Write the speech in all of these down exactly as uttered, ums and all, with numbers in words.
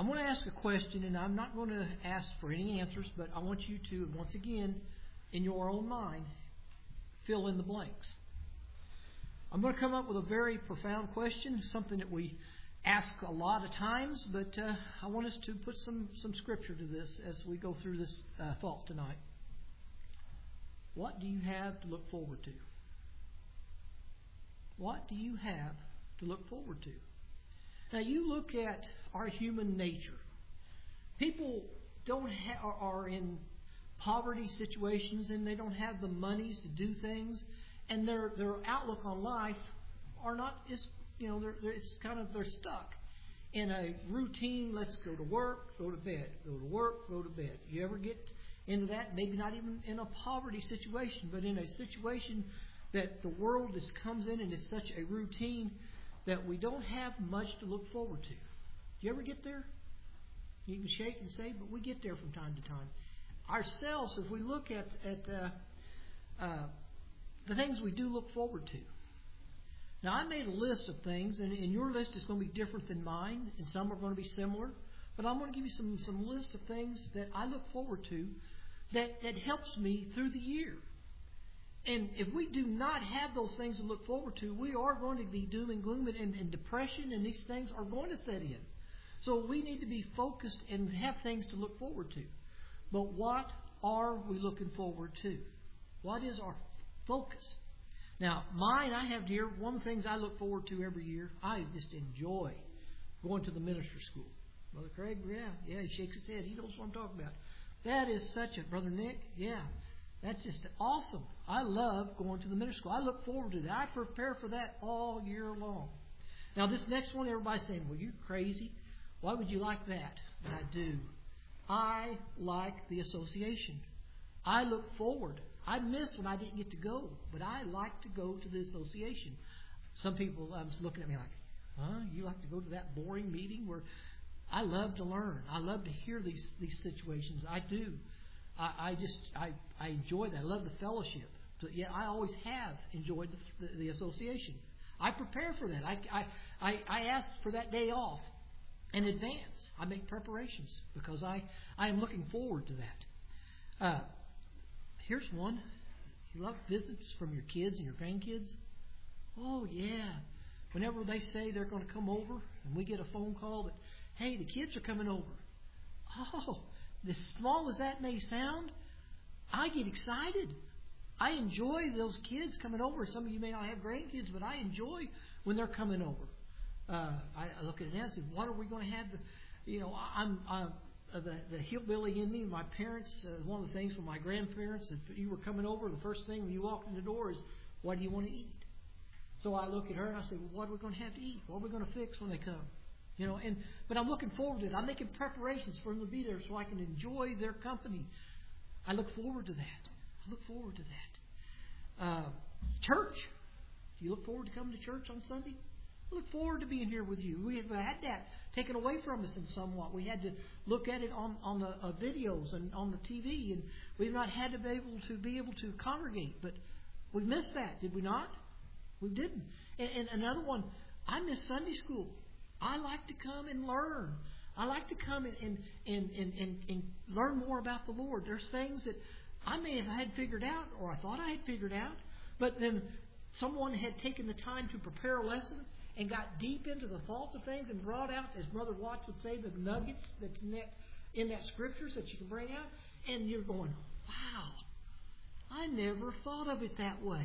I'm going to ask a question, and I'm not going to ask for any answers, but I want you to, once again, in your own mind, fill in the blanks. I'm going to come up with a very profound question, something that we ask a lot of times, but uh, I want us to put some, some scripture to this as we go through this uh, thought tonight. What do you have to look forward to? What do you have to look forward to? Now, you look at our human nature. People don't ha- are in poverty situations, and they don't have the monies to do things, and their their outlook on life are not is you know they're, they're it's kind of they're stuck in a routine. Let's go to work, go to bed, go to work, go to bed. You ever get into that? Maybe not even in a poverty situation, but in a situation that the world just comes in and it's such a routine that we don't have much to look forward to. Do you ever get there? You can shake and say, but we get there from time to time. Ourselves, if we look at, at uh, uh, the things we do look forward to. Now, I made a list of things, and, and your list is going to be different than mine, and some are going to be similar. But I'm going to give you some, some list of things that I look forward to that, that helps me through the year. And if we do not have those things to look forward to, we are going to be doom and gloom, and, and depression, and these things are going to set in. So we need to be focused and have things to look forward to. But what are we looking forward to? What is our focus? Now, mine, I have here, one of the things I look forward to every year, I just enjoy going to the minister school. Brother Craig, yeah, yeah, he shakes his head. He knows what I'm talking about. That is such a, Brother Nick, yeah, that's just awesome. I love going to the minister school. I look forward to that. I prepare for that all year long. Now, this next one, everybody's saying, well, you're crazy. Why would you like that? And I do. I like the association. I look forward. I miss when I didn't get to go, but I like to go to the association. Some people um, looking at me like, huh? You like to go to that boring meeting? Where I love to learn. I love to hear these these situations. I do. I, I just I, I enjoy that. I love the fellowship. But yet I always have enjoyed the, the, the association. I prepare for that. I, I I I ask for that day off in advance. I make preparations because I, I am looking forward to that. Uh, here's one. You love visits from your kids and your grandkids? Oh, yeah. Whenever they say they're going to come over and we get a phone call that, hey, the kids are coming over. Oh, as small as that may sound, I get excited. I enjoy those kids coming over. Some of you may not have grandkids, but I enjoy when they're coming over. Uh, I, I look at it and say, what are we going to have? To, you know, I'm, I'm uh, the, the hillbilly in me. My parents, uh, one of the things from my grandparents, if you were coming over, the first thing when you walked in the door is, what do you want to eat? So I look at her and I say, well, what are we going to have to eat? What are we going to fix when they come? You know, and but I'm looking forward to it. I'm making preparations for them to be there so I can enjoy their company. I look forward to that. I look forward to that. Uh, church. Do you look forward to coming to church on Sunday? I look forward to being here with you. We have had that taken away from us in somewhat. We had to look at it on, on the uh, videos and on the T V, and we've not had to be able to be able to congregate. But we missed that, did we not? We didn't. And, and another one, I miss Sunday school. I like to come and learn. I like to come and, and, and, and, and, and learn more about the Lord. There's things that I may have had figured out, or I thought I had figured out, but then someone had taken the time to prepare a lesson and got deep into the thoughts of things and brought out, as Brother Watts would say, the nuggets that's in that, in that scriptures that you can bring out. And you're going, wow, I never thought of it that way.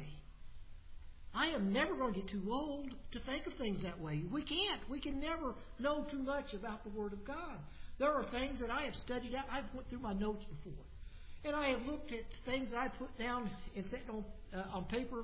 I am never going to get too old to think of things that way. We can't. We can never know too much about the Word of God. There are things that I have studied out. I've went through my notes before. And I have looked at things that I put down and set on, uh, on paper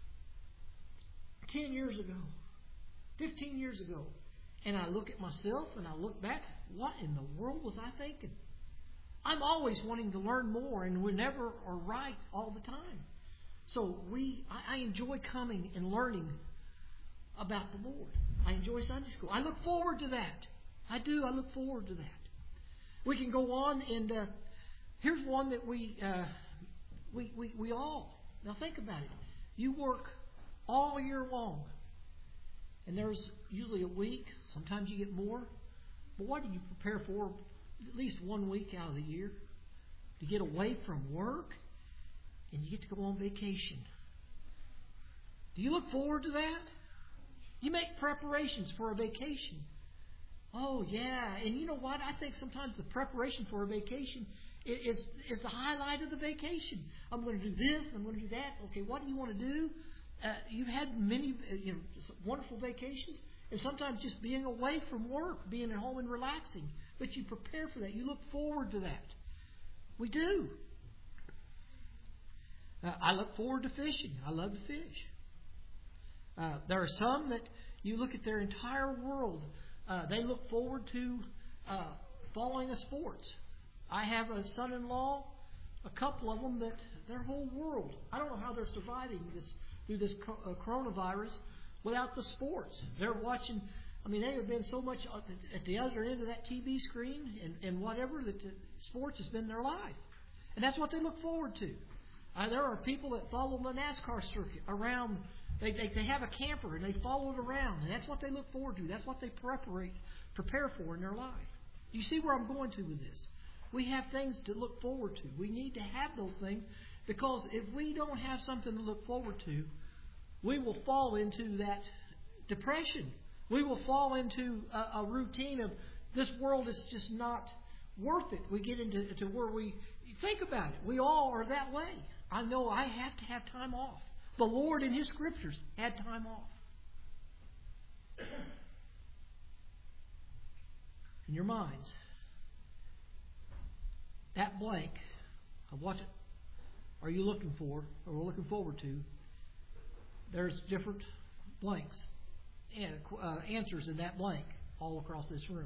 ten years ago. fifteen years ago. And I look at myself and I look back, what in the world was I thinking? I'm always wanting to learn more, and we never are right all the time. So we, I, I enjoy coming and learning about the Lord. I enjoy Sunday school. I look forward to that. I do. I look forward to that. We can go on, and uh, here's one that we, uh, we, we, we all, now think about it. You work all year long. And there's usually a week. Sometimes you get more. But what do you prepare for at least one week out of the year? To get away from work and you get to go on vacation. Do you look forward to that? You make preparations for a vacation. Oh, yeah. And you know what? I think sometimes the preparation for a vacation is, is the highlight of the vacation. I'm going to do this. I'm going to do that. Okay, what do you want to do? Uh, you've had many uh, you know, wonderful vacations. And sometimes just being away from work, being at home and relaxing. But you prepare for that. You look forward to that. We do. Uh, I look forward to fishing. I love to fish. Uh, there are some that you look at their entire world. Uh, they look forward to uh, following a sports. I have a son-in-law, a couple of them that their whole world. I don't know how they're surviving this through this co- uh, coronavirus without the sports. They're watching. I mean, they have been so much at the other end of that T V screen and, and whatever that the sports has been their life, and that's what they look forward to. Uh, there are people that follow the NASCAR circuit around. They, they they have a camper and they follow it around, and that's what they look forward to. That's what they prepare prepare for in their life. You see where I'm going to with this? We have things to look forward to. We need to have those things because if we don't have something to look forward to, we will fall into that depression. We will fall into a, a routine of this world is just not worth it. We get into to where we think about it. We all are that way. I know I have to have time off. The Lord in His Scriptures had time off. In your minds, that blank of what are you looking for or looking forward to, there's different blanks and uh, answers in that blank all across this room.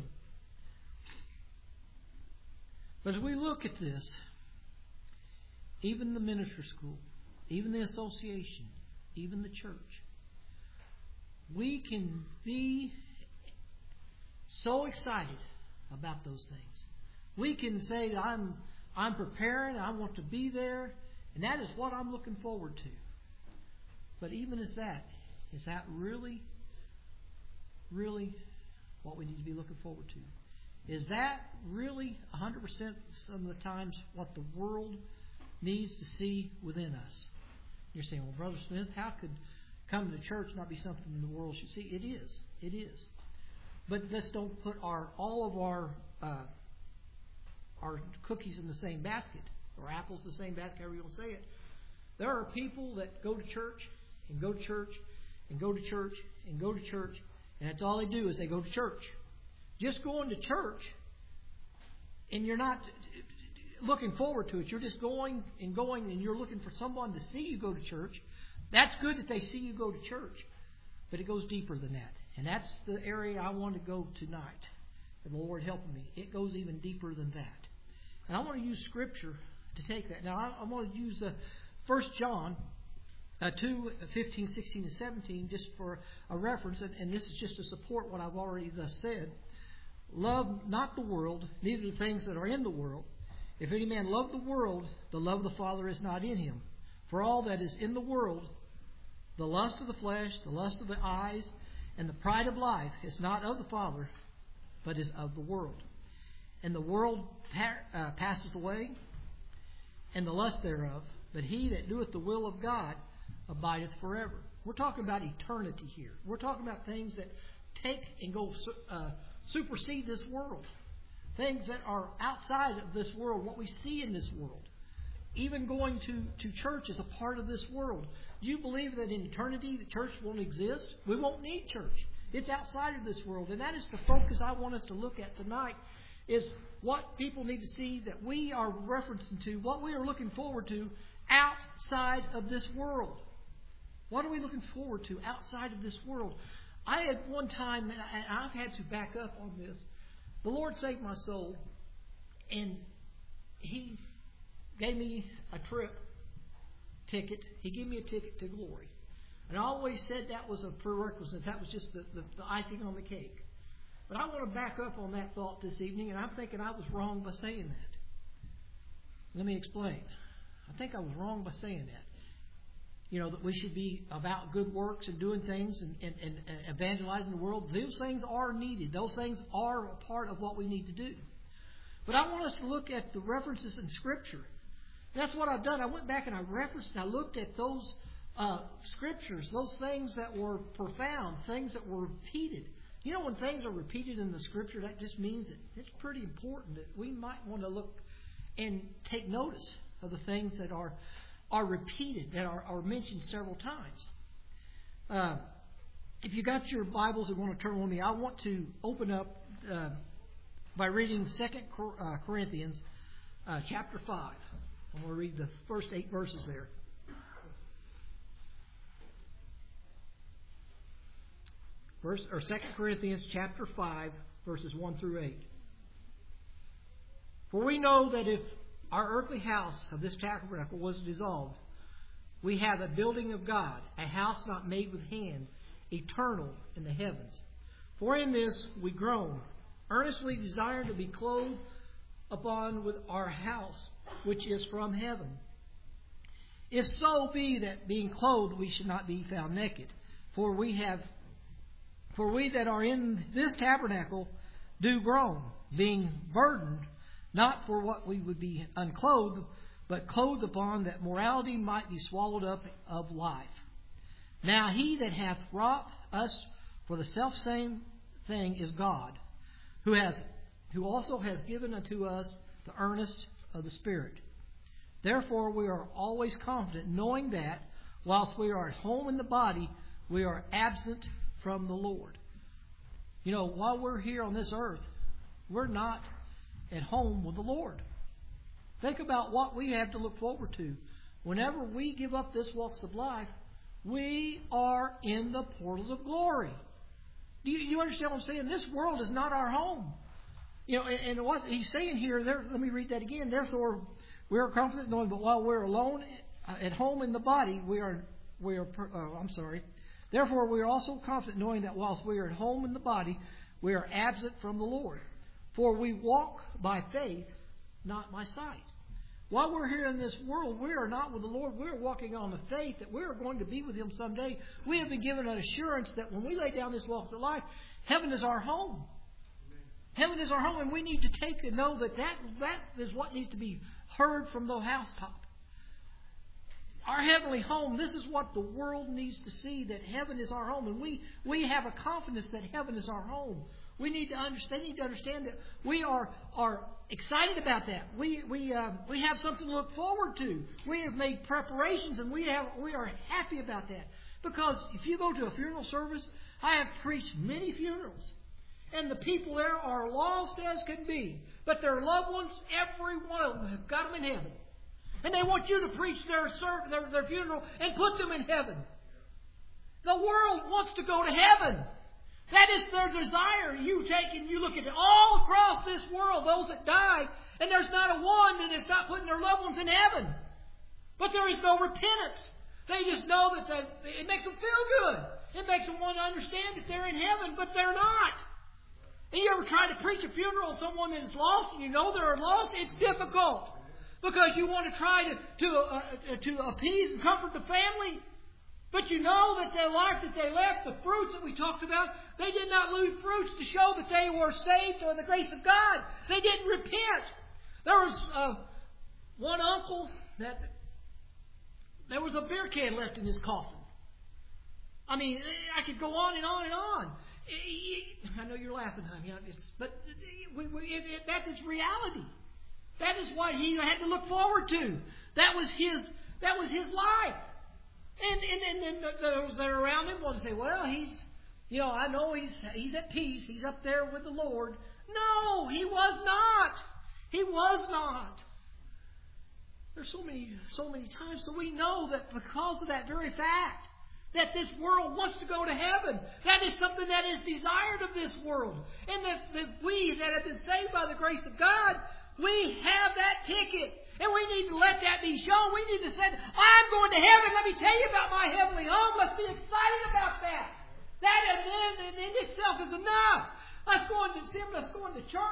But as we look at this, even the ministry school, even the association, even the church, we can be so excited about those things. We can say that I'm I'm preparing, I want to be there, and that is what I'm looking forward to. But even as that, is that really, really what we need to be looking forward to? Is that really one hundred percent some of the times what the world needs to see within us? You're saying, well, Brother Smith, how could coming to church not be something the world should see? It is. It is. But let's don't put our all of our uh, our cookies in the same basket, or apples in the same basket, however you want to say it. There are people that go to church and go to church and go to church and go to church, and that's all they do is they go to church. Just going to church, and you're not looking forward to it. You're just going and going, and you're looking for someone to see you go to church. That's good that they see you go to church, but it goes deeper than that. And that's the area I want to go tonight. And the Lord helping me. It goes even deeper than that. And I want to use Scripture to take that. Now, I, I want to use uh, First John uh, two, fifteen, sixteen, and seventeen just for a reference. And, and this is just to support what I've already thus said. Love not the world, neither the things that are in the world. If any man love the world, the love of the Father is not in him. For all that is in the world, the lust of the flesh, the lust of the eyes, and the pride of life is not of the Father, but is of the world. And the world pa- uh, passes away, and the lust thereof, but he that doeth the will of God abideth forever. We're talking about eternity here. We're talking about things that take and go uh, supersede this world. Things that are outside of this world, what we see in this world. Even going to, to church is a part of this world. Do you believe that in eternity the church won't exist? We won't need church. It's outside of this world. And that is the focus I want us to look at tonight, is what people need to see that we are referencing to, what we are looking forward to outside of this world. What are we looking forward to outside of this world? I had one time, and I've had to back up on this, the Lord saved my soul, and He gave me a trip ticket. He gave me a ticket to glory. And I always said that was a prerequisite. That was just the, the, the icing on the cake. But I want to back up on that thought this evening, and I'm thinking I was wrong by saying that. Let me explain. I think I was wrong by saying that. you know, that we should be about good works and doing things and, and, and evangelizing the world. Those things are needed. Those things are a part of what we need to do. But I want us to look at the references in Scripture. That's what I've done. I went back and I referenced and I looked at those uh, Scriptures, those things that were profound, things that were repeated. You know, when things are repeated in the Scripture, that just means that it's pretty important that we might want to look and take notice of the things that are are repeated, that are, are mentioned several times. Uh, if you got your Bibles and want to turn with me, I want to open up uh, by reading Second Corinthians uh, chapter five. I'm going to read the first eight verses there. Verse, or Second Corinthians chapter five, verses one through eight. For we know that if our earthly house of this tabernacle was dissolved, we have a building of God, a house not made with hand, eternal in the heavens. For in this we groan, earnestly desire to be clothed upon with our house, which is from heaven. If so be that being clothed we should not be found naked, for we have, for we that are in this tabernacle do groan, being burdened, not for what we would be unclothed, but clothed upon, that morality might be swallowed up of life. Now he that hath wrought us for the selfsame thing is God, who has, who also has given unto us the earnest of the Spirit. Therefore we are always confident, knowing that whilst we are at home in the body, we are absent from the Lord. You know, while we're here on this earth, we're not at home with the Lord. Think about what we have to look forward to. Whenever we give up this walks of life, we are in the portals of glory. Do you, you understand what I'm saying? This world is not our home. You know, and, and what he's saying here, there, let me read that again. Therefore, we are confident knowing, but while we're alone at home in the body, we are, we are. Oh, I'm sorry. Therefore, we are also confident knowing that whilst we are at home in the body, we are absent from the Lord. For we walk by faith, not by sight. While we're here in this world, we are not with the Lord. We're walking on the faith that we are going to be with Him someday. We have been given an assurance that when we lay down this walk of life, heaven is our home. Amen. Heaven is our home, and we need to take and know that, that that is what needs to be heard from the housetop. Our heavenly home, this is what the world needs to see, that heaven is our home. And we, we have a confidence that heaven is our home. We need to understand, need to understand that we are, are excited about that. We we uh, we have something to look forward to. We have made preparations, and we have we are happy about that. Because if you go to a funeral service, I have preached many funerals, and the people there are lost as can be, but their loved ones, every one of them, have got them in heaven, and they want you to preach their their, their funeral and put them in heaven. The world wants to go to heaven. That is their desire. You take and you look at it all across this world, those that die, and there's not a one that is not putting their loved ones in heaven. But there is no repentance. They just know that they, it makes them feel good. It makes them want to understand that they're in heaven, but they're not. And you ever try to preach a funeral of someone that is lost and you know they're lost? It's difficult. Because you want to try to, to, uh, to appease and comfort the family. But you know that the life that they left, the fruits that we talked about, they did not lose fruits to show that they were saved or the grace of God. They didn't repent. There was uh, one uncle that there was a beer can left in his coffin. I mean, I could go on and on and on. I know you're laughing, honey, but we, we, it, it, that is reality. That is what he had to look forward to. That was his. That was his life. And and, and, and those that are around him want to say, well, he's, you know, I know he's he's at peace. He's up there with the Lord. No, he was not. He was not. There's so many, so many times. So we know that because of that very fact, that this world wants to go to heaven. That is something that is desired of this world. And that, that we that have been saved by the grace of God, we have that ticket. And we need to let that be shown. We need to say, I'm going to heaven. Let me tell you about my heavenly home. Let's be excited about that. That in, in, in itself is enough. Us going to see Him, us going to church,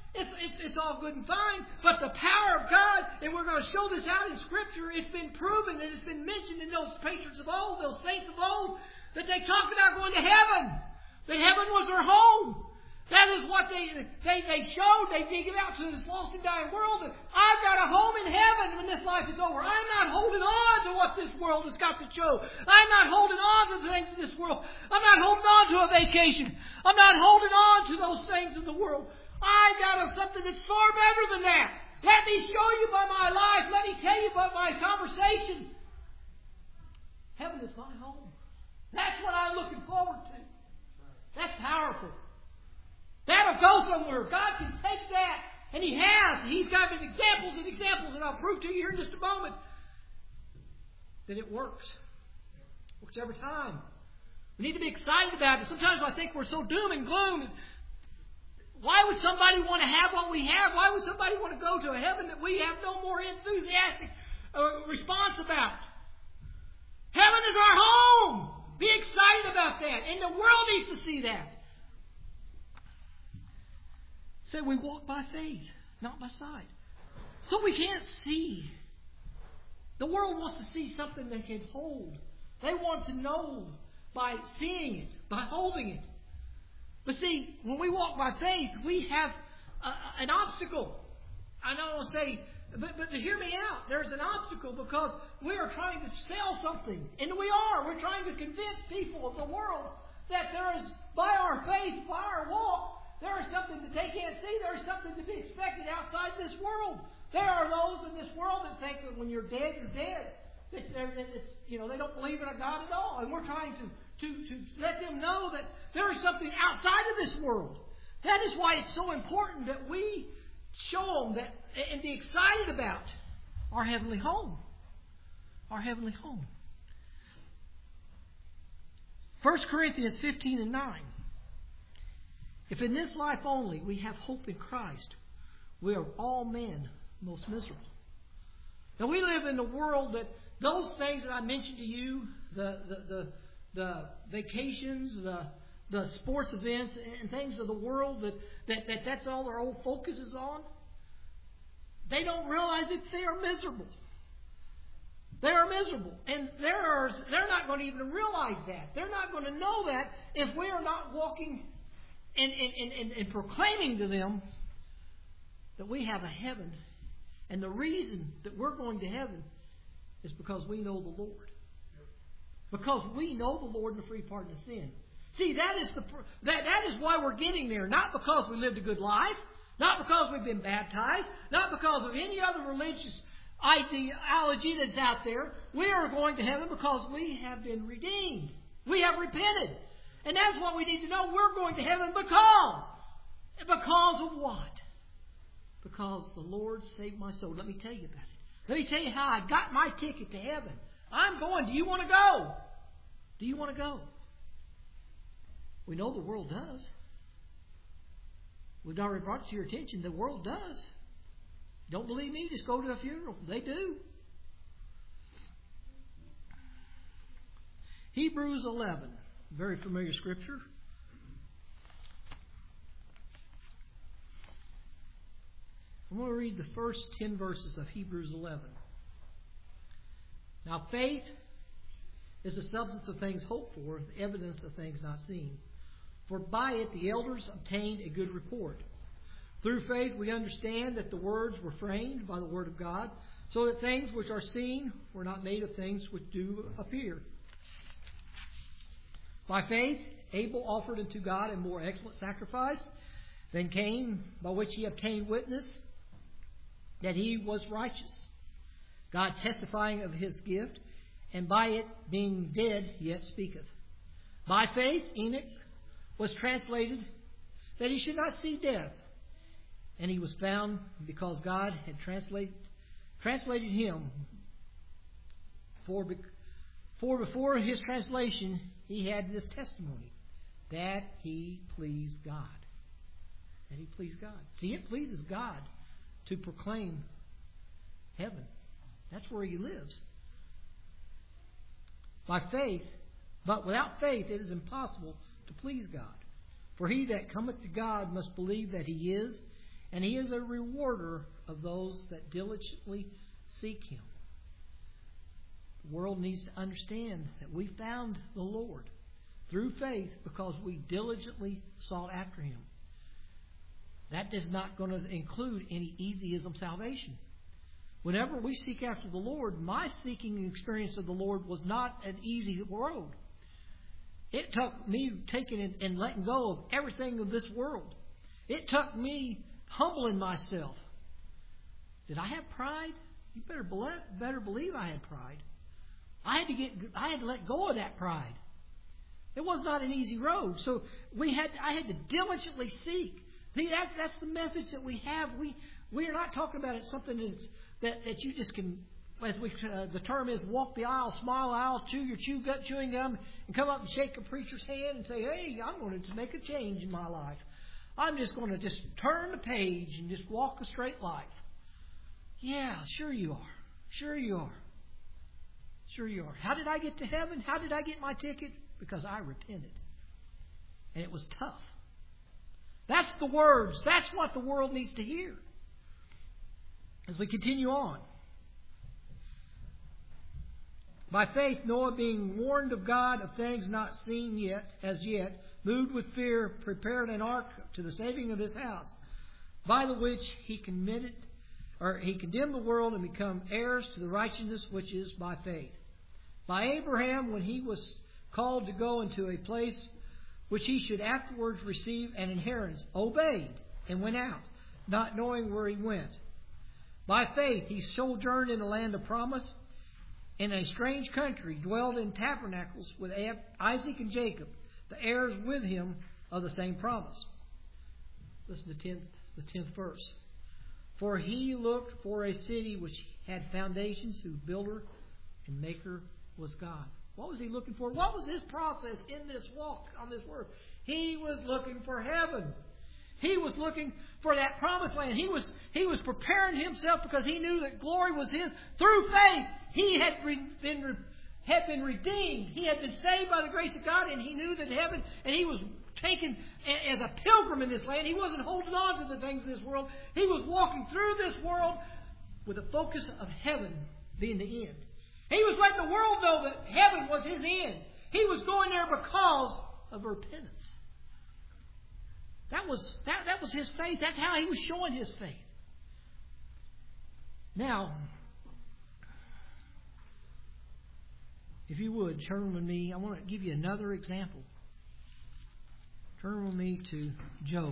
it's, it's, it's all good and fine. But the power of God, and we're going to show this out in Scripture, it's been proven and it's been mentioned in those patriots of old, those saints of old, that they talked about going to heaven. That heaven was their home. That is what they they, they showed. They dig it out to this lost and dying world. That I've got a home in heaven when this life is over. I'm not holding on to what this world has got to show. I'm not holding on to the things of this world. I'm not holding on to a vacation. I'm not holding on to those things of the world. I got a, something that's far better than that. Let me show you by my life. Let me tell you by my conversation. Heaven is my home. That's what I'm looking forward to. That's powerful. That'll go somewhere. God can take that, and He has. He's got examples and examples, and I'll prove to you here in just a moment that it works. It works every time. We need to be excited about it. Sometimes I think we're so doom and gloom. Why would somebody want to have what we have? Why would somebody want to go to a heaven that we have no more enthusiastic uh, response about? Heaven is our home. Be excited about that. And the world needs to see that. So we walk by faith, not by sight. So we can't see. The world wants to see something they can hold. They want to know by seeing it, by holding it. But see, when we walk by faith, we have a, an obstacle. I don't want to say, but, but to hear me out, there's an obstacle because we are trying to sell something. And we are. We're trying to convince people of the world that there is, by our faith, by our walk, there is something that they can't see. There is something to be expected outside this world. There are those in this world that think that when you're dead, you're dead. That it's, you know, they don't believe in a God at all. And we're trying to, to, to let them know that there is something outside of this world. That is why it's so important that we show them that and be excited about our heavenly home. Our heavenly home. First Corinthians fifteen and nine. If in this life only we have hope in Christ, we are all men most miserable. Now we live in a world that those things that I mentioned to you, the the the, the vacations, the the sports events and things of the world, that, that, that that's all their whole focus is on, they don't realize that they are miserable. They are miserable. And they're, they're not going to even realize that. They're not going to know that if we are not walking and, and, and, and proclaiming to them that we have a heaven. And the reason that we're going to heaven is because we know the Lord. Because we know the Lord and the free pardon of sin. See, that is the that, that is why we're getting there. Not because we lived a good life. Not because we've been baptized. Not because of any other religious ideology that's out there. We are going to heaven because we have been redeemed. We have repented. And that's what we need to know. We're going to heaven because. Because of what? Because the Lord saved my soul. Let me tell you about it. Let me tell you how I got my ticket to heaven. I'm going. Do you want to go? Do you want to go? We know the world does. We've already brought it to your attention. The world does. Don't believe me? Just go to a funeral. They do. Hebrews eleven. Very familiar scripture. I'm going to read the first ten verses of Hebrews eleven. Now faith is the substance of things hoped for, the evidence of things not seen. For by it the elders obtained a good report. Through faith we understand that the words were framed by the word of God, so that things which are seen were not made of things which do appear. By faith Abel offered unto God a more excellent sacrifice than Cain, by which he obtained witness that he was righteous, God testifying of his gift, and by it being dead yet speaketh. By faith Enoch was translated that he should not see death, and he was found because God had translated translated him. For, for before his translation he had this testimony, that he pleased God. That he pleased God. See, it pleases God to proclaim heaven. That's where he lives. By faith, but without faith it is impossible to please God. For he that cometh to God must believe that he is, and He is a rewarder of those that diligently seek Him. The world needs to understand that we found the Lord through faith because we diligently sought after Him. That is not going to include any easyism salvation. Whenever we seek after the Lord, my seeking experience of the Lord was not an easy road. It took me taking it and letting go of everything of this world. It took me humbling myself. Did I have pride? You better believe, better believe I had pride. I had to get. I had to let go of that pride. It was not an easy road. So we had. I had to diligently seek. See, that's that's the message that we have. We we are not talking about it something that's, that that you just can, as we uh, the term is, walk the aisle, smile the aisle, chew your chew gut chewing gum, and come up and shake a preacher's hand and say, "Hey, I'm going to make a change in my life. I'm just going to just turn the page and just walk a straight life." Yeah, sure you are. Sure you are. Sure you are. How did I get to heaven? How did I get my ticket? Because I repented. And it was tough. That's the words. That's what the world needs to hear. As we continue on. By faith, Noah, being warned of God of things not seen yet, as yet, moved with fear, prepared an ark to the saving of his house, by the which he committed, or he condemned the world and become heirs to the righteousness which is by faith. By Abraham, when he was called to go into a place which he should afterwards receive an inheritance, obeyed and went out, not knowing where he went. By faith, he sojourned in the land of promise, in a strange country, dwelled in tabernacles with Isaac and Jacob, the heirs with him of the same promise. Listen to tenth, the tenth verse. For he looked for a city which had foundations, whose builder and maker was God. What was he looking for? What was his process in this walk on this earth? He was looking for heaven. He was looking for that promised land. He was he was preparing himself because he knew that glory was his. Through faith, he had been had been redeemed. He had been saved by the grace of God, and he knew that heaven, and he was taken as a pilgrim in this land. He wasn't holding on to the things of this world. He was walking through this world with a focus of heaven being the end. He was letting the world know that heaven was his end. He was going there because of repentance. That was that, that was his faith. That's how he was showing his faith. Now, if you would, turn with me. I want to give you another example. Turn with me to Job.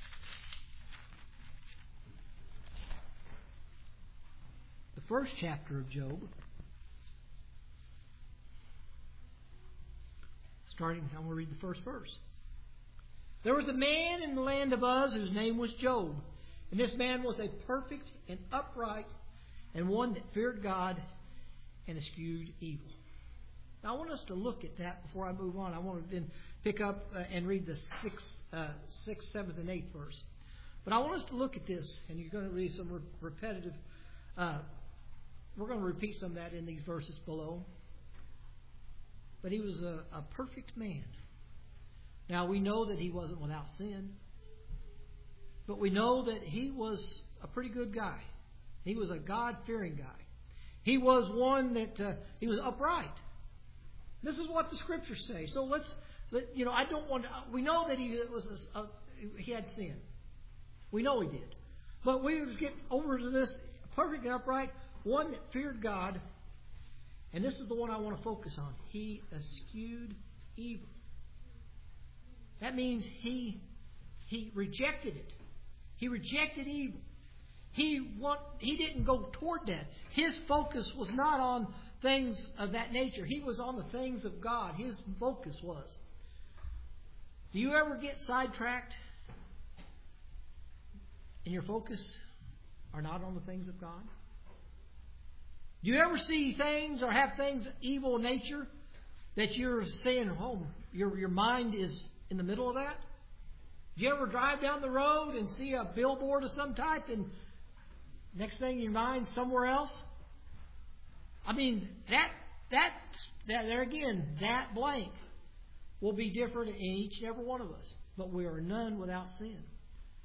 The first chapter of Job. Starting, I'm going to read the first verse. There was a man in the land of Uz whose name was Job. And this man was a perfect and upright and one that feared God and eschewed evil. Now I want us to look at that before I move on. I want to then pick up uh, and read the sixth, uh, sixth, seventh, and eighth verse. But I want us to look at this, and you're going to read some re- repetitive. Uh, we're going to repeat some of that in these verses below. But he was a, a perfect man. Now, we know that he wasn't without sin. But we know that he was a pretty good guy. He was a God-fearing guy. He was one that, uh, he was upright. This is what the Scriptures say. So let's, let, you know, I don't want to, we know that he was a, a, he had sin. We know he did. But we just get over to this perfect and upright, one that feared God. And this is the one I want to focus on. He eschewed evil. That means he he rejected it. He rejected evil. He want, he didn't go toward that. His focus was not on things of that nature. He was on the things of God. His focus was. Do you ever get sidetracked and your focus are not on the things of God? Do you ever see things or have things evil in nature that you're saying, oh, your, your mind is in the middle of that? Do you ever drive down the road and see a billboard of some type and next thing your mind's somewhere else? I mean, that, that, that there again, that blank will be different in each and every one of us. But we are none without sin.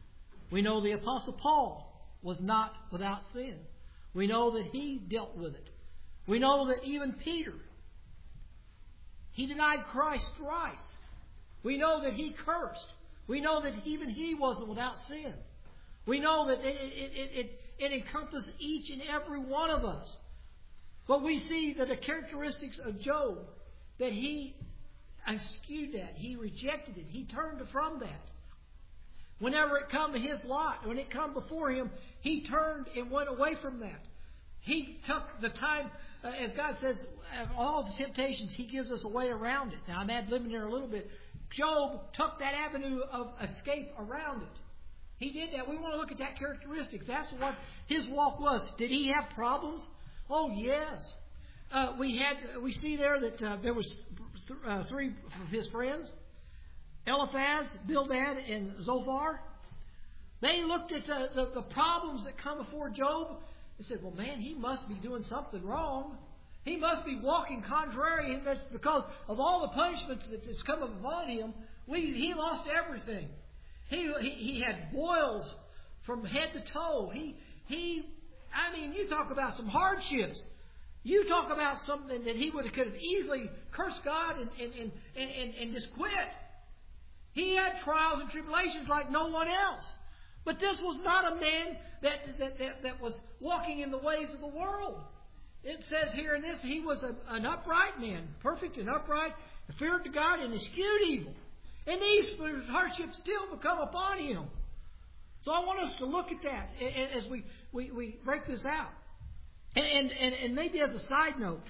We know the Apostle Paul was not without sin. We know that he dealt with it. We know that even Peter, he denied Christ thrice. We know that he cursed. We know that even he wasn't without sin. We know that it, it, it, it, it encompasses each and every one of us. But we see that the characteristics of Job, that he eschewed that. He rejected it. He turned from that. Whenever it come to his lot, when it come before him, he turned and went away from that. He took the time, uh, as God says, of all the temptations, He gives us a way around it. Now, I'm ad-libbing there a little bit. Job took that avenue of escape around it. He did that. We want to look at that characteristics. That's what his walk was. Did he have problems? Oh, yes. Uh, we had. We see there that uh, there was th- uh, three of his friends, Eliphaz, Bildad, and Zophar. They looked at the, the, the problems that come before Job and said, well, man, he must be doing something wrong. He must be walking contrary. And that's because of all the punishments that's come upon him, we, he lost everything. He, he he had boils from head to toe. He he. I mean, you talk about some hardships. You talk about something that he would have could have easily cursed God and and, and, and, and and just quit. He had trials and tribulations like no one else. But this was not a man that that, that, that was walking in the ways of the world. It says here in this, he was a, an upright man, perfect and upright, feared to God and eschewed evil. And these hardships still become upon him. So I want us to look at that as we, we, we break this out. And, and, and maybe as a side note,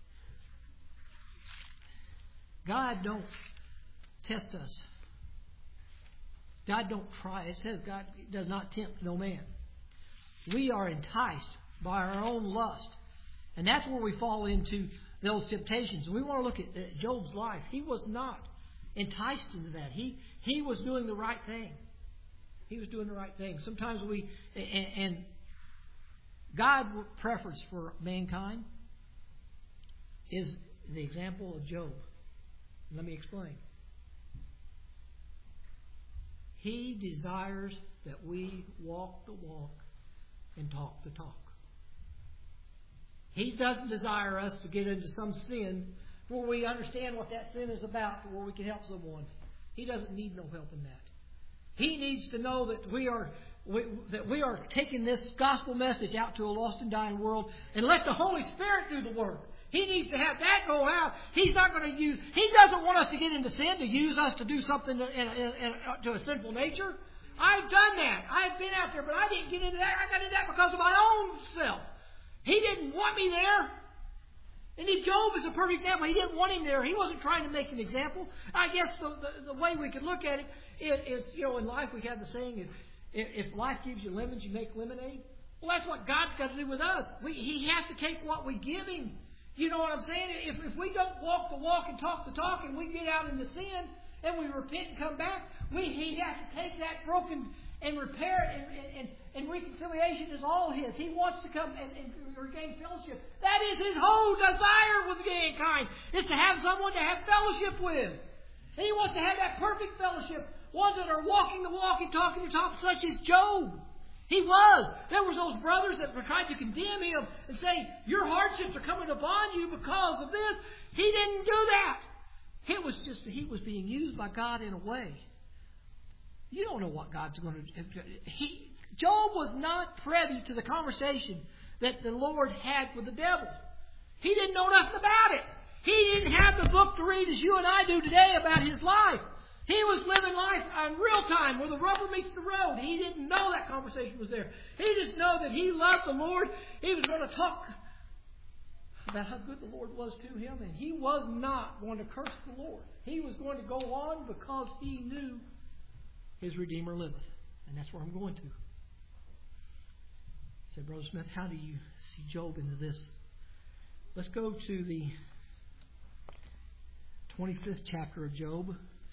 God don't test us. God don't try. It says God does not tempt no man. We are enticed by our own lust. And that's where we fall into those temptations. And we want to look at Job's life. He was not enticed into that. He he was doing the right thing. He was doing the right thing. Sometimes we, and, and God's preference for mankind is the example of Job. Let me explain. He desires that we walk the walk and talk the talk. He doesn't desire us to get into some sin where we understand what that sin is about, where we can help someone. He doesn't need no help in that. He needs to know that we are we, that we are taking this gospel message out to a lost and dying world, and let the Holy Spirit do the work. He needs to have that go out. He's not going to use. He doesn't want us to get into sin, to use us to do something in, in, in, to a sinful nature. I've done that. I've been out there, but I didn't get into that. I got into that because of my own self. He didn't want me there. And Job is a perfect example. He didn't want him there. He wasn't trying to make an example. I guess the, the, the way we could look at it is, is, you know, in life we have the saying, if, if life gives you lemons, you make lemonade. Well, that's what God's got to do with us. We, he has to take what we give Him. You know what I'm saying? If, if we don't walk the walk and talk the talk, and we get out into sin, and we repent and come back, we He has to take that broken and repair it, and, and, and reconciliation is all His. He wants to come and, and regain fellowship. That is His whole desire with mankind, is to have someone to have fellowship with. And He wants to have that perfect fellowship, ones that are walking the walk and talking the talk, such as Job. He was. There was those brothers that were trying to condemn him and say, your hardships are coming upon you because of this. He didn't do that. It was just that he was being used by God in a way. You don't know what God's going to do. He, Job was not privy to the conversation that the Lord had with the devil. He didn't know nothing about it. He didn't have the book to read as you and I do today about his life. He was living life in real time where the rubber meets the road. He didn't know that conversation was there. He just know that he loved the Lord. He was going to talk about how good the Lord was to him. And he was not going to curse the Lord. He was going to go on because he knew his Redeemer liveth. And that's where I'm going to. I said, Brother Smith, how do you see Job into this? Let's go to the twenty-fifth chapter of Job.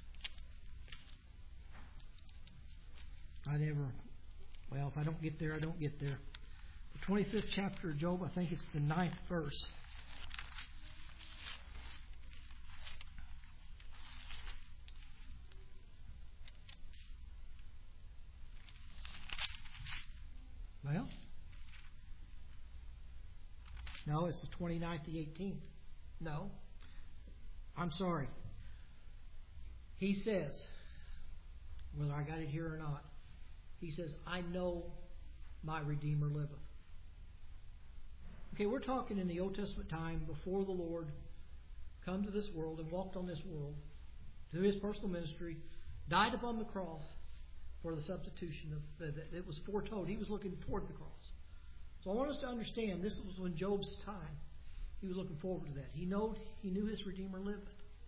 I never, well, if I don't get there, I don't get there. The twenty-fifth chapter of Job, I think it's the ninth verse. Well, no, it's the twenty-ninth, the eighteenth. No. I'm sorry. He says, whether I got it here or not, he says, I know my Redeemer liveth. Okay, we're talking in the Old Testament time before the Lord come to this world and walked on this world through His personal ministry, died upon the cross for the substitution of that it was foretold. He was looking toward the cross. So I want us to understand this was when Job's time. He was looking forward to that. He knowed he knew his Redeemer liveth.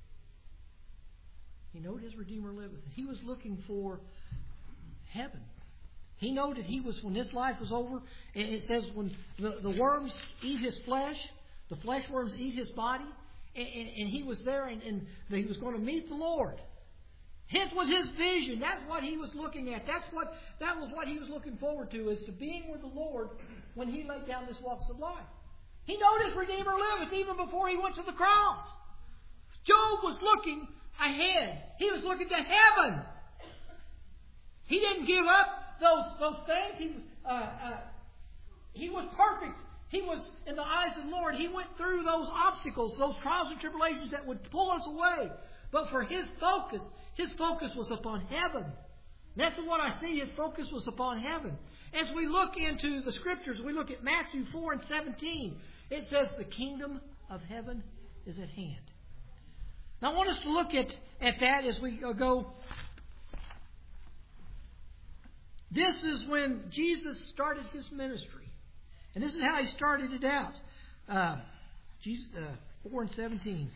He knowed his Redeemer liveth. He was looking for heaven. He knew that he was, when this life was over, and it says when the, the worms eat his flesh, the flesh worms eat his body, and, and, and he was there and, and he was going to meet the Lord. His was his vision. That's what he was looking at. That's what that was what he was looking forward to, is to being with the Lord when he laid down this walks of life. He knew his Redeemer liveth even before he went to the cross. Job was looking ahead. He was looking to heaven. He didn't give up those those things. He uh, uh, he was perfect. He was in the eyes of the Lord. He went through those obstacles, those trials and tribulations that would pull us away. But for his focus, his focus was upon heaven. That's what I see. His focus was upon heaven. As we look into the Scriptures, we look at Matthew four and seventeen. It says, the kingdom of heaven is at hand. Now I want us to look at, at that as we go. This is when Jesus started His ministry. And this is how He started it out. Uh, Jesus, uh, four and seventeen.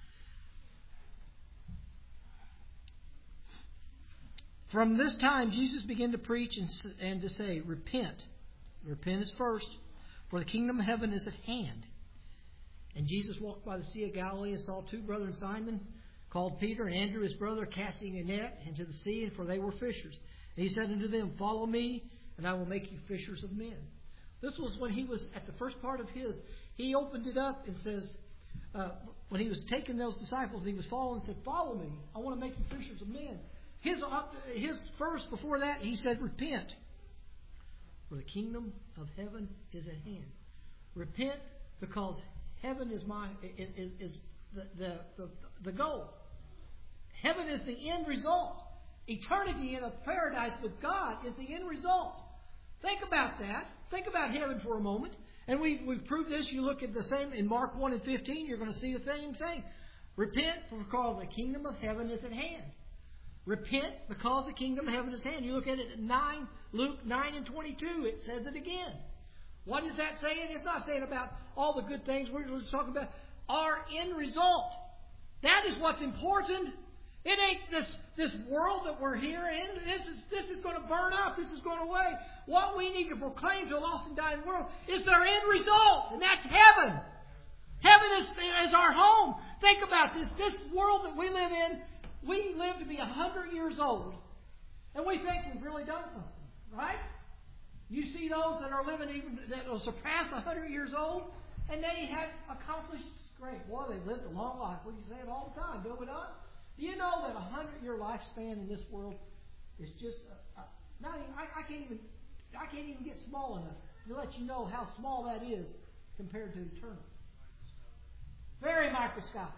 From this time, Jesus began to preach and, and to say, repent. Repent is first, for the kingdom of heaven is at hand. And Jesus walked by the Sea of Galilee and saw two brethren, Simon, called Peter, and Andrew his brother, casting a net into the sea, for they were fishers. And He said unto them, follow me, and I will make you fishers of men. This was when He was at the first part of His. He opened it up and says, uh, when He was taking those disciples, and He was following and said, follow me, I want to make you fishers of men. His, his first, before that, He said, repent, for the kingdom of heaven is at hand. Repent, because heaven is my is, is the, the, the, the goal. Heaven is the end result. Eternity in a paradise with God is the end result. Think about that. Think about heaven for a moment. And we, we've proved this. You look at the same in Mark one and fifteen, you're going to see the same thing. Repent, because the kingdom of heaven is at hand. Repent, because the kingdom of heaven is at hand. You look at it at nine, Luke nine and twenty-two, it says it again. What is that saying? It's not saying about all the good things. We're just talking about our end result. That is what's important. It ain't this, this world that we're here in. This is, this is going to burn up. This is going away. What we need to proclaim to a lost and dying world is their end result, and that's heaven. Heaven is, is our home. Think about this. This world that we live in, we live to be a hundred years old, and we think we've really done something, right? You see those that are living even that will surpass a hundred years old, and they have accomplished great. Boy, they lived a long life. We say it all the time, do we not? Do you know that a hundred-year lifespan in this world is just a, a, not even, I, I can't even I can't even get small enough to let you know how small that is compared to eternity. Very microscopic.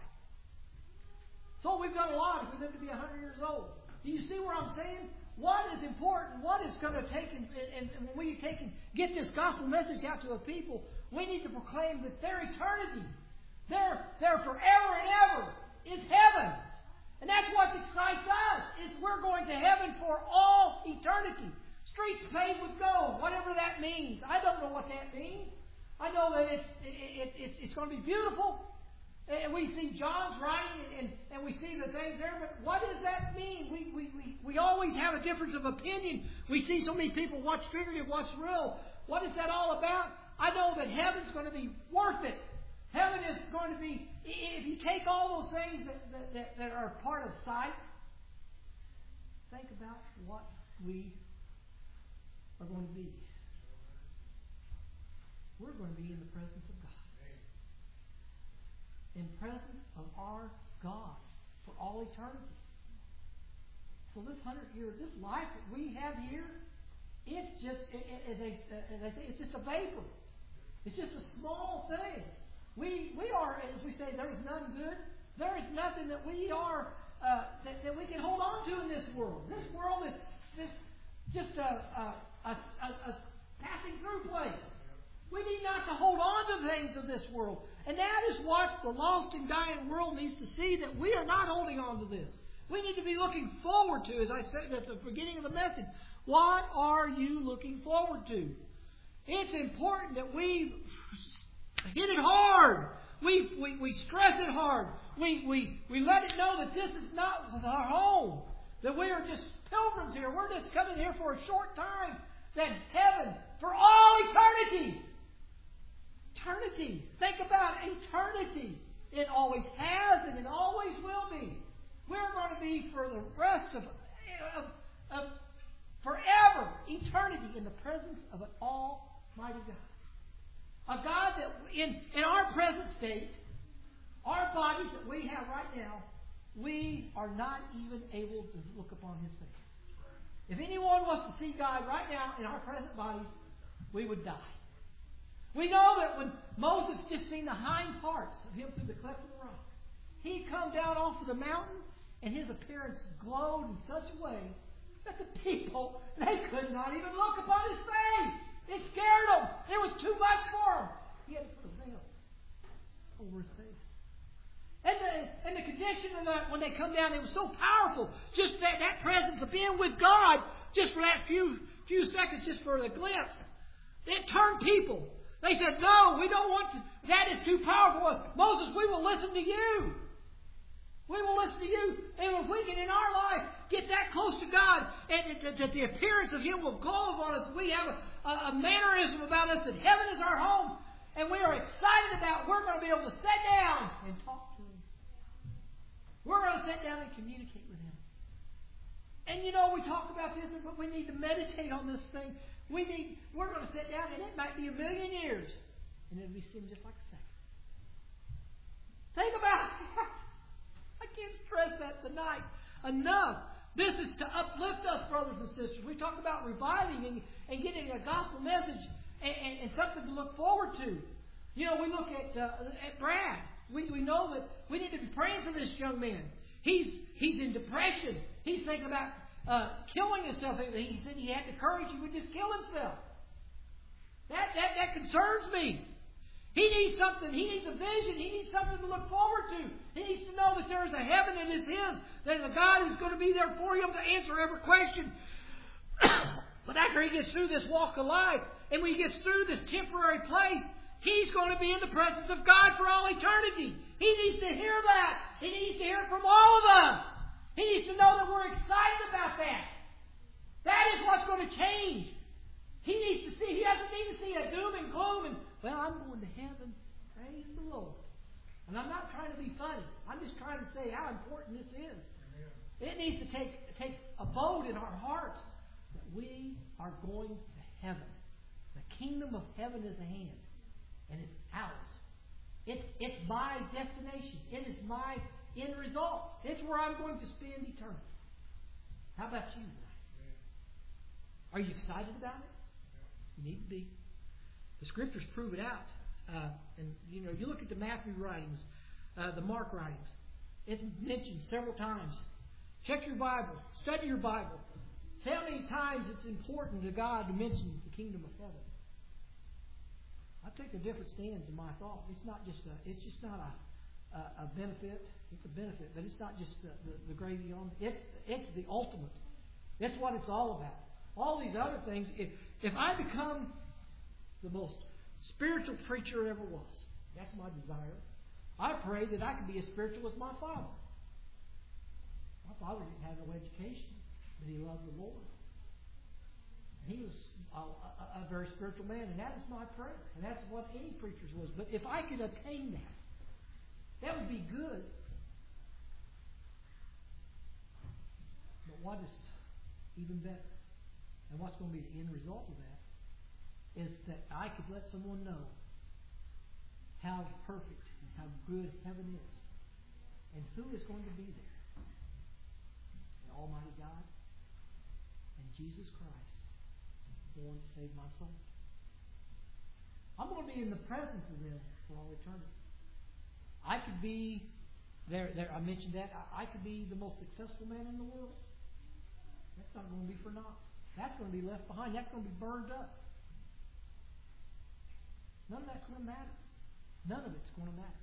So we've done a lot if we live to be a hundred years old. Do you see what I'm saying? What is important? What is going to take and, and, and when we take and get this gospel message out to the people, we need to proclaim that their eternity, their their forever and ever, is heaven. And that's what excites us, is we're going to heaven for all eternity. Streets paved with gold, whatever that means. I don't know what that means. I know that it's it, it, it's, it's going to be beautiful. And we see John's writing and, and we see the things there, but what does that mean? We, we, we, we always have a difference of opinion. We see so many people, what's figurative, what's real. What is that all about? I know that heaven's going to be worth it. Heaven is going to be, if you take all those things that, that, that, that are part of sight, think about what we are going to be. We're going to be in the presence of God. In presence of our God for all eternity. So this hundred years, this life that we have here, It's just, as they, as they say, it's just a vapor. It's just a small thing. We we are, as we say, there is none good. There is nothing that we are uh, that, that we can hold on to in this world. This world is just just a, a, a, a, a passing through place. We need not to hold on to things of this world. And that is what the lost and dying world needs to see, that we are not holding on to this. We need to be looking forward to, as I said at the beginning of the message, what are you looking forward to? It's important that we hit it hard. We, we, we stress it hard. We, we, we let it know that this is not our home. That we are just pilgrims here. We're just coming here for a short time. That heaven, for all eternity. Eternity. Think about eternity. It always has and it always will be. We're going to be for the rest of, of, of forever, eternity, in the presence of an almighty God. A God that in, in our present state, our bodies that we have right now, we are not even able to look upon His face. If anyone was to see God right now in our present bodies, we would die. We know that when Moses just seen the hind parts of Him through the cleft of the rock, He come down off of the mountain and His appearance glowed in such a way that the people, they could not even look upon His face. It scared them. It was too much for them. He had to put a veil over His face. And the, and the condition of that, when they come down, it was so powerful. Just that, that presence of being with God, just for that few few seconds, just for the glimpse, it turned people. They said, no, we don't want to. That is too powerful for us. Moses, we will listen to you. We will listen to you. And if we can, in our life, get that close to God, and that, that the appearance of Him will glow upon us, we have a, a, a mannerism about us that heaven is our home, and we are excited about, we're going to be able to sit down and talk to Him. We're going to sit down and communicate with Him. And you know, we talk about this, but we need to meditate on this thing. We need, we're going to sit down, and it might be a million years, and it'll be seem just like a second. Think about it. I can't stress that tonight enough. This is to uplift us, brothers and sisters. We talk about reviving and, and getting a gospel message and, and, and something to look forward to. You know, we look at uh, at Brad. We, we know that we need to be praying for this young man. He's he's in depression. He's thinking about uh, killing himself. He said he had the courage, he would just kill himself. That, that, that concerns me. He needs something. He needs a vision. He needs something to look forward to. He needs to know that there is a heaven that is His, that a God is going to be there for him to answer every question. But after he gets through this walk of life, and when he gets through this temporary place, he's going to be in the presence of God for all eternity. He needs to hear that. He needs to hear it from all of us. He needs to know that we're excited about that. That is what's going to change. He needs to see, he doesn't need to see a doom and gloom and, well, I'm going to heaven. Praise the Lord. And I'm not trying to be funny. I'm just trying to say how important this is. Amen. It needs to take, take abode in our hearts that we are going to heaven. The kingdom of heaven is at hand. And it's ours. It's, it's my destination. It is my end result. It's where I'm going to spend eternity. How about you tonight? Are you excited about it? You need to be. The Scriptures prove it out. Uh, and, you know, you look at the Matthew writings, uh, the Mark writings. It's mentioned several times. Check your Bible. Study your Bible. See how many times it's important to God to mention the kingdom of heaven. I take a different stance in my thought. It's not just a, it's just not a, a, a benefit. It's a benefit, but it's not just the, the, the gravy on it. It's, it's the ultimate. That's what it's all about. All these other things, if, if I become the most spiritual preacher ever was, that's my desire. I pray that I can be as spiritual as my father. My father didn't have no education, but he loved the Lord. He was a, a, a very spiritual man, and that is my prayer. And that's what any preacher's was. But if I could attain that, that would be good. But what is even better? And what's going to be the end result of that is that I could let someone know how perfect and how good heaven is and who is going to be there. The Almighty God and Jesus Christ the one that saved my soul. I'm going to be in the presence of them for all eternity. I could be, there, there. I mentioned that, I, I could be the most successful man in the world. That's not going to be for naught. That's going to be left behind. That's going to be burned up. None of that's going to matter. None of it's going to matter.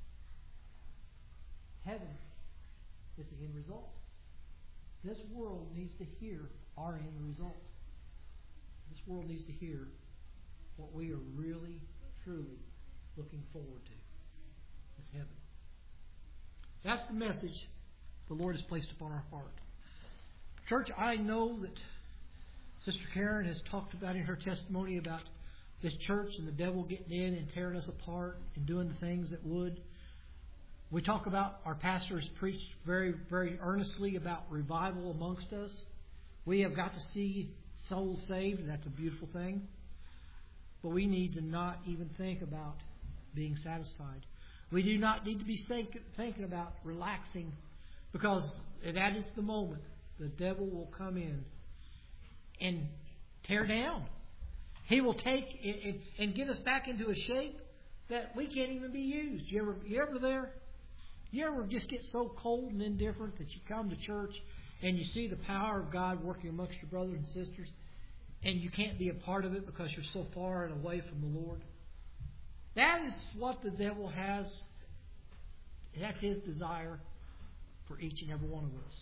Heaven is the end result. This world needs to hear our end result. This world needs to hear what we are really, truly looking forward to. Is heaven. That's the message the Lord has placed upon our heart. Church, I know that Sister Karen has talked about in her testimony about this church and the devil getting in and tearing us apart and doing the things that would. We talk about, our pastor has preached very, very earnestly about revival amongst us. We have got to see souls saved, and that's a beautiful thing. But we need to not even think about being satisfied. We do not need to be think, thinking about relaxing, because that is the moment the devil will come in and tear down. He will take and, and get us back into a shape that we can't even be used. You ever, you ever there? You ever just get so cold and indifferent that you come to church and you see the power of God working amongst your brothers and sisters, and you can't be a part of it because you're so far and away from the Lord? That is what the devil has. That's his desire for each and every one of us.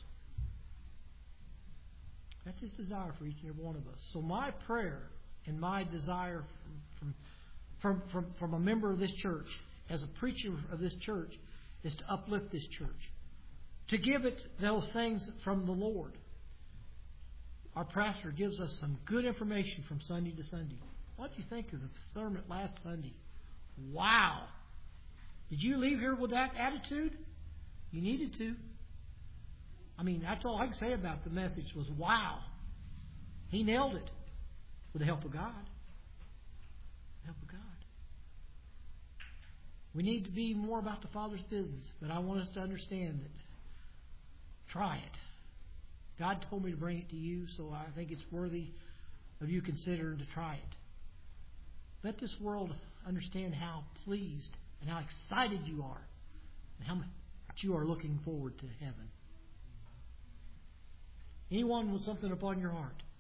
That's his desire for each and every one of us. So my prayer and my desire from, from, from, from a member of this church, as a preacher of this church, is to uplift this church. To give it those things from the Lord. Our pastor gives us some good information from Sunday to Sunday. What do you think of the sermon last Sunday? Wow! Did you leave here with that attitude? You needed to. I mean, that's all I can say about the message was wow. He nailed it with the help of God. The help of God. We need to be more about the Father's business, but I want us to understand that try it. God told me to bring it to you, so I think it's worthy of you considering to try it. Let this world understand how pleased and how excited you are and how much you are looking forward to heaven. Anyone with something upon your heart?